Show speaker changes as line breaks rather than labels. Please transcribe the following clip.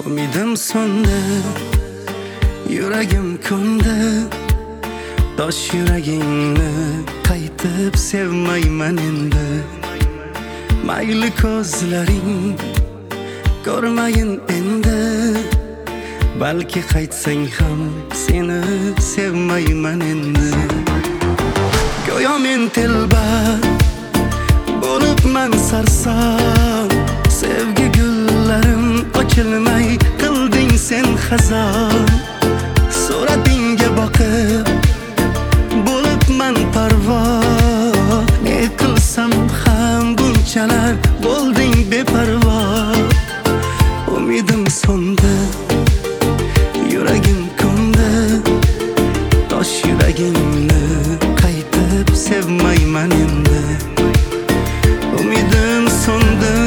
Umidim so'ndi, yuragim ko'ndi. Tosh yuragingni qaytib sevmayman endi. Mayli ko'zlaring ko'rmayin endi. Balki qaytsang ham seni sevmayman endi. Go'yo men telba bo'libman sarson. Sevgi gullarim ochilmay qilding sen xazon. Suratingga boqib bo'libman parvo. Ne qilsam ham bunchalar bo'lding beparvo. Umidim so'ndi, yuragim ko'ndi. Tosh yuragingni qaytib sevmayman endi. Umidim so'ndi,